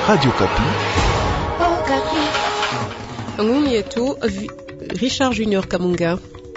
Radio Kapi. Oh, Kapi. Nguni yetu Richard Junior Kamunga.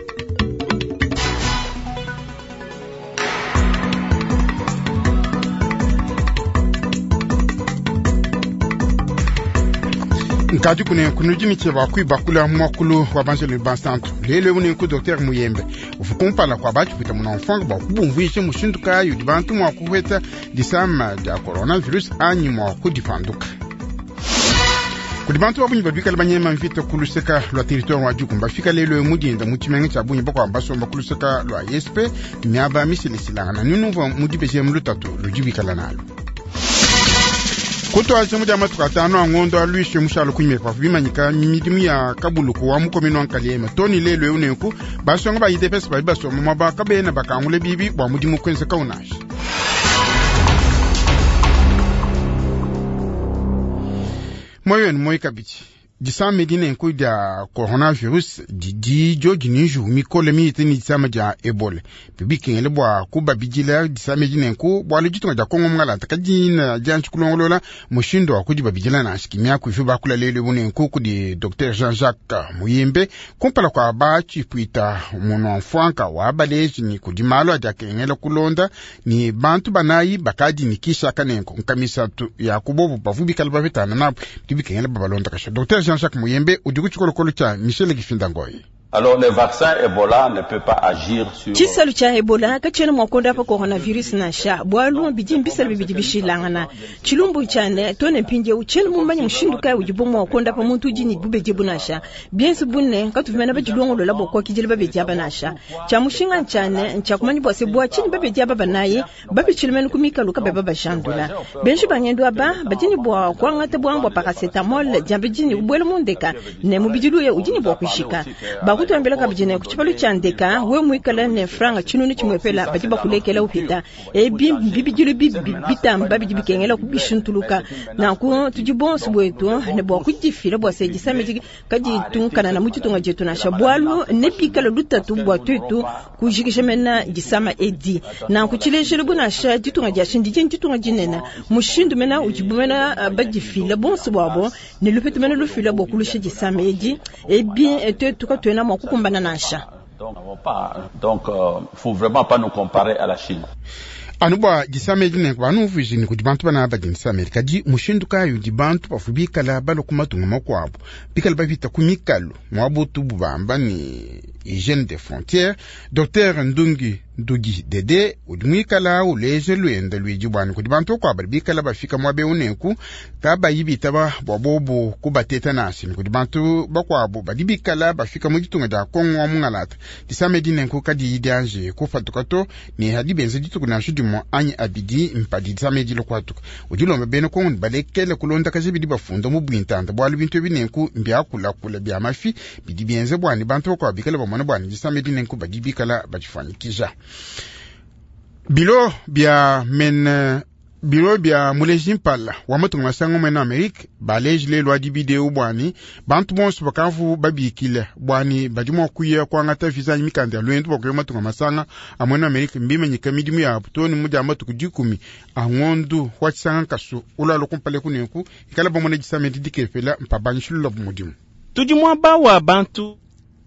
Nkaju kunujini cheba kui bakula mwakulu wa banjele bansantu. Lele wune ku Dr. Muyembe. Ufukumpa la kwa bachu pita muna mfanga ba kubumvuishe mushinduka yu dibantu mwakuweta disama ya coronavirus anyi mwaku difanduka. Kudibantu wabunyi babika labanyema mfita kuluseka lwa territoire wa Jukumba. Fika lelo mujinda muchimengi chabunyi bako ambasomba kuluseka lwa ISP miaba misili silangana. Nunuwa mujibeje mlutatu lujibika lanalo. Koto azimu jama tukatano angondo aluishe mushalo kunyime kwa vimanyika midimu ya kabuluku wa mukomino wankaliema. Toni lelo euneku basonga ba idepes ba ibaso mwaba kabena baka angule bibi wa mudimu kwense kaunashi. Moyen moy kabichi. Jisa medine nku ja coronavirus di joji ninju mikole mi itini jisama ja Ebola. Bibi kengele bwa kuba bijila jisa medine nku bwa lejitunga ja kongo mngala takajina janchu kulongolola mushindo wa kujiba bijila na ashikimia kufiba kula lele wune nku kudi Dr. Jean-Jacques Muyembe kumpala kwa bachi puita munu mfuanka wa abaleji ni kudimalo aja kengele kulonda ni bantu banayi bakadi ni kisha kanenko nkamisa ya kubobu bavubi kalabavita na nabu bibi kengele babalonda kasha. Dr. Jean-Jacques Muyembe udikuchukolo kolo cha Michel Gifindangoyi. Alors le vaccin Ebola ne peut pas agir sur Chisalu cha Ebola kachena mwakonda pa coronavirus na sha bwalu biji mbisal biji bishilangana chilumbu chane tone pinje uchel mumbanya mshinduka ujibo mwakonda pa muntu jini bube jebu na sha biensu bunne katuvimena bajilongo lola bokwa kijele babe jaba na sha cha mushinga chane ncha kumanyi bwase bwa chini babe jaba banaye babe chilmen kumika luka baba bashandula benshi banyendo aba bajini bwa kwangata bwa paracetamol jambe jini ubwele mundeka ne mubijilu ya ujini bwa kushika bakutu ambela kabijene kuchipalu chandeka we muikala ne franga chinuni chimwepela bajiba kulekela upita bibijilu bitamba bijibikengela kubishuntuluka na ku tujibonsu bwetu ne bwa kujifira bwa sejisa meji kaji tunkana na muchitunga jetu na shabwalu ne pikala lutatu bwa twetu kujikishemena jisama edi na kuchileshele buna sha jitunga jashindi jitunga jinena mushindu mena ujibumena bajifila bonsu bwabo ne lupetu mena lufila bwa kulusha jisama edi twetu ka twena kukumbana na sha. Donc faut vraiment pas nous comparer à la Chine. Anubwa jisame jine kwa vijini kujibantu bana aba jinisa Amerika di mushinduka yu jibantu pa fubika la balo kumatunga makwabo bika la bavita kumikalu mwabutu bubamba ni hygiène des frontières. Dr. Ndugi Dede udumika la uleje luenda luijibwani kujibantu kwa barbika la bafika mwabe uneku kaba yibita ba wabobo kubateta nasi kujibantu bakwabo badibika la bafika mujitunga da kongo wa mungalata jisame jine nku kadi yidianje kufatukato ni hadibenze jitu na shudimo anyi abidi mpadi jisame jilo kwatuka ujilo mbeno kongo balekele kulonda kajibidi bafunda mubwintanda bwalu bintu binenku mbya kula bya mafi bidi bienze bwani bantu kwa bikala bamana bwani jisame jine nku badibika la bajifanyikija. Bilo bia mulejin pala wamatu masango mena Amerika balej le loi di video bwani bantu bonsu bakafu babikile bwani bajimo kuye kwa ngata visa mikanda lwendu bokwe matu masanga amona Amerika mbime nyikamidimu ya putoni muja matu kujikumi angondu watsanga kasu ulalo kumpale kuneku ikala bomone jisame didike fela mpabanshulu mudimu tujimwa bawa bantu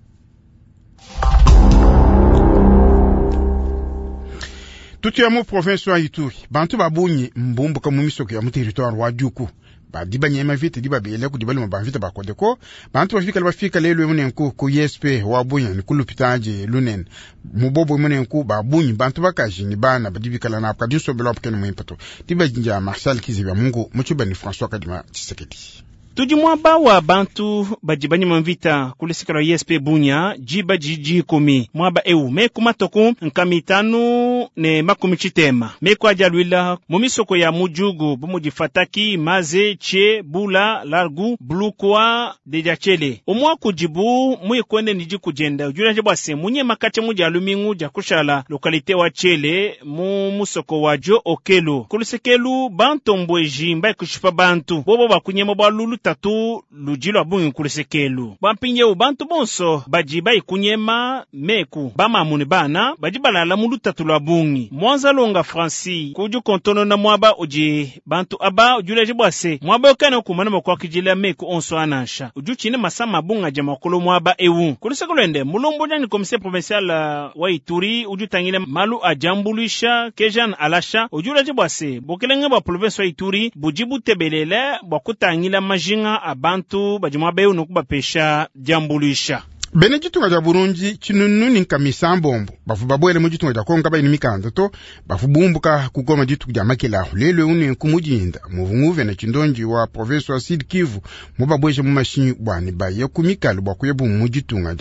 tutu ya mu province wa Ituri bantu babunyi mbumbu ka mumisoko ya mu territoire wa Juku badiba nyema vite diba bele ku dibali mabavita bakodeko bantu bafika lelo munenku ku ISP wa bunya ni kulupitaje lunen mubobo munenku babunyi bantu bakaji ni bana badibikala na apkadiso belo apkene mwimpato diba jinja Marshal Kiziba Mungu muchuba ni François Kadima Tshisekedi. Tujimwa bawa bantu bajibanye mvita kulesikala ISP bunya jiba jiji komi mwaba meku matoku nkamitanu ne makumichitema meku ajalwila mumisoko ya mujugu bumujifataki maze che bula largu blukwa dejachele omwa kujibu muyekwende niji kujenda ujulaje bwase munye makache mujalumingu jakushala lokalite wa chele mu musoko wajo okelo kulesekelu bantu mbweji mbaye kushipa bantu bobo bakunyemo balulu lutatu lujilo abungi kulisekelu bampinye bantu bonso baji baikunyema meku bamamuni bana baji balala mu lutatu lwabungi mwanza longa Franci kuju kontono na mwaba uji bantu aba ujuleje bwase mwaba okana kumana mokwa kijile meku onso anasha uju chine masama bunga jamakolo mwaba ewu kulisekulende mulombo ni commissaire provincial wa Ituri uju tangile malu ajambulisha kejan alasha ujuleje bwase bokelenge ba province wa Ituri bujibu tebelele bakutangila majinga abantu bajimwabe unokuba pesha jambulisha Benejitunga ja Burundi chinunu ninkamisa mbombo bafu babwele mujitunga ja Kongo bayini mikanda to bafu bumbuka kugoma jitu ja makela lelo une kumujinda muvunguve na chindonji wa province wa Sud Kivu mubabweje mu mashinyi bwani baye kumikalo bwakuyebu mujitunga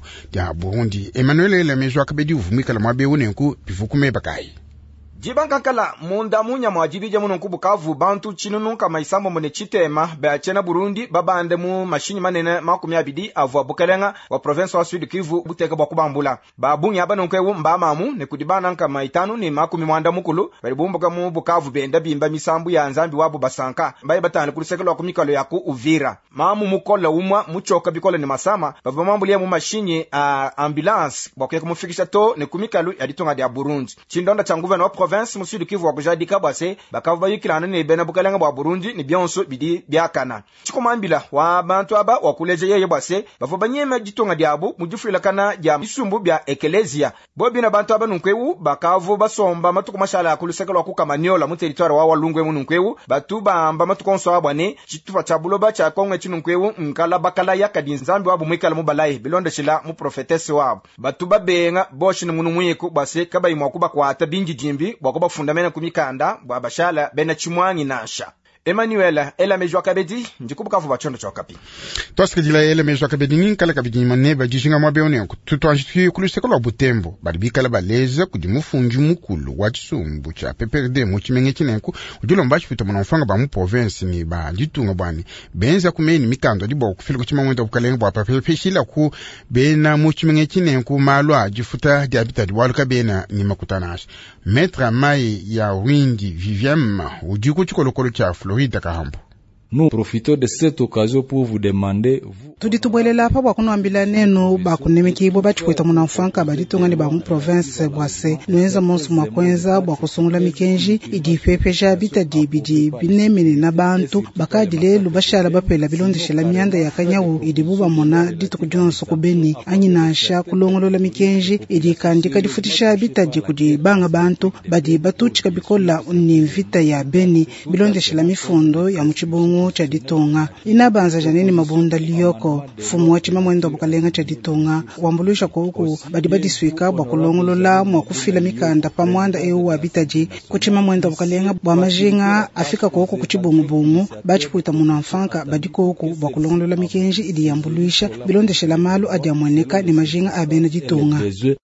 ja Burundi Emmanuel Elemejo akabedi uvumikala mwabe une ku bifukume bakai Jibankankala munda munya mwajibije muno kubukavu bantu chinunu kama isambo mone chitema beachena Burundi babande mu mashini manene makumi abidi avwa bukelenga wa province wa Sud Kivu buteka bakubambula babunya abanonkewu mbamamu ne kudibana kama itanu ni makumi mwanda mukulu balibumbuka mu bukavu benda bimba misambu ya nzambi wabo basanka baye batana kulisekelo kumikalo yaku Uvira mamu mukola umwa muchoka bikola ni masama babamambulia mu mashini ambulance bakuyeka mufikisha to ne kumikalo yaditonga ya Burundi chindonda cha nguva na province Sud Kivu wakujadika bwase bakavu bayikilana ne bena bukalenga bwa Burundi ni byonso bidi byakana chikomambila wa bantu aba wakuleje yeye bwase bavu banyema jitonga diabo mujufila kana ya isumbu bya ekelezia bobi na bantu aba nunkwewu bakavu basomba matuko mashala kulisekelo kukamanyola mu territoire wa Walungwe mu nunkwewu batu bamba matuko onso abane chitufa cha buloba cha Kongwe chinunkwewu nkala bakala yakadinzambi wabo mwikala mu balaye bilonde shila mu prophetesse wabo batu babenga boshi ni munumwiku bwase kabayi mwakuba kwa tabingi jimbi wakoba fundamena kumikanda bwa bashala bena chimwangi nasha Emmanuel Elemejo akabedi njikubukavu bachondo chokapi Twasikijila Elemejo akabedi ninkala kabidi maneba jishinga mwabeone tutwanjitwi kulisekolo Butembo balibikala baleza kudimufunji mukulu wa chisumbu cha PPRD mu chimenge chinenku ujulomba chipita munafanga ba mu province ni ba litunga bwani benza kumeni mikando dibo kufika kuchimamwenda bukalenga bwa papeshila ku bena mu chimenge chinenku malwa jifuta diabita diwaluka bena ni makutanash Maître Mai ya Windi Vivienne ujiku chikolokolo cha Florida Kahambo. Nous profitons de cette occasion pour vous demander tuditubwelela pa bwakunoambila nenu bakunemekibwa bachikweta munamfanka baditonga ni ba mu province bwase nuenza monsu mwakwenza bwakusungula mikenji idipepesha bitadibidi binemene na bantu bakadile lubashala bapela bilondeshela mianda yakanyawu idibuba mona ditukujonso kubeni anyinasha kulongolola mikenji idikandika difutisha bitadi kudibanga bantu badi batuchika bikola ni vita ya beni bilondeshela mifundo ya muchibongo cha ditonga inabanza janeni mabunda liyoko fumu wa chima mwendo bukalenga cha ditonga wambulusha kwa huku badibadi swika bakulongolola mwakufila mikanda pa mwanda wa bitaji kuchima mwendo bukalenga bwa majinga afika kwa huku kuchibungu bachipuita munamfanka badiko huku bakulongolola mikenji idi yambulusha bilondeshela malu adi amweneka ni majinga abena ditonga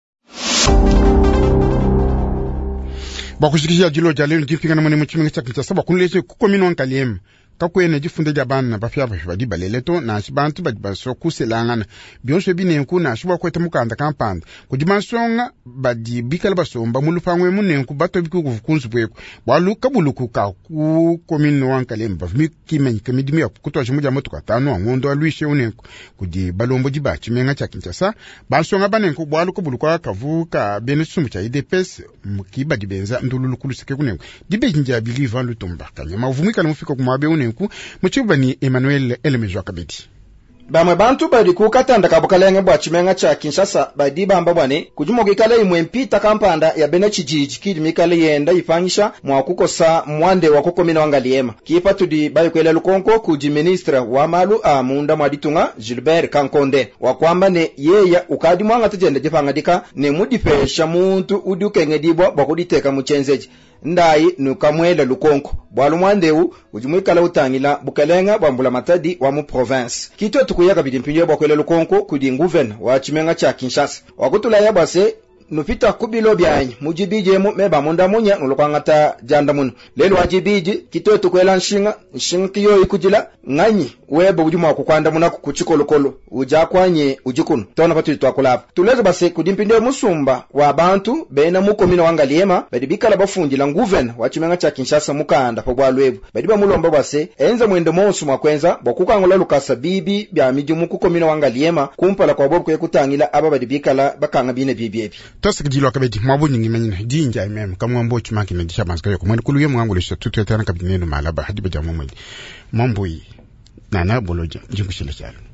bakushikisha jilo jalelo njipinga na mwene mchimenge chakita saba kunilese kukomino wankaliemu kakwene jifunde jabana bafya badi baleleto na shibantu baso kuselangana byonse binenku na shibwa kwete mukanda kampanda kujimansonga badi bikala basomba mulupangwe munenku bato bikukunzu bweko waluka buluku ka ku komino wankalemba mikimenya kamidimi kutwa chimuja moto katano ngondo alwishe unenku kudi balombo jibachi menga chakinchasa basonga banenku waluka buluku akavuka benesumu cha IDPS mukiba dibenza ndululu kulusike kunenku dibejinja biliva lutumba kanyama uvumika mufika kumabe unenku muchiba ni Emmanuel Elemejo akabedi bamwe bantu badi kukatanda kabukalenge bwa chimenga cha Kinshasa badi bamba bwane kujumogikala imwe mpita kampanda ya bena chijiji kidi mikale yenda ifanyisha mwakukosa mwande wa kukomina wangaliema kipa tudi bayi kwele lukonko kuji ministre wa malu a munda mwaditunga Gilbert Kankonde wakwamba ne yeya ukadi mwanga tujende jipangadika ne mudipesha muntu udukenge dibwa bakuditeka muchenzeji ndai nukamwela lukonko bwalu mwandeu ujumwikala utangila bukalenga bwambula matadi wa mu province kito tukuyaka bidimpinyo bwakwele lukonko kudi nguven wa chimenga cha Kinshasa wakutula yabase nupita kubilo byanyi mujibije mu meba munda munya nulukwangata janda mun lelo wajibije kitoto kwela nshinga kiyo ikujila nganyi webo ujuma kukwanda muna kuchikolokolo uja kwanye ujikunu tona patu twakulapa tulezo base kudimpinde musumba wa bantu bena mukomina wangaliema badibikala bafunjila nguven wachimenga cha Kinshasa mukanda pogwalwebu badiba mulomba base enza mwende monsu makwenza bokukangola lukasa bibi bya miji mukomina wangaliema kumpala kwa bobu kutangila aba badibikala bakanga bine bibiebi tosik dilo kabedi mabo nyingi manyina dinja mem kamwambo chimaki na disha maska yoko mwende kuluye mwangu lesho tutu tana kabineno malaba hadiba jamu mwende mambo yi nana boloja jingushile chalo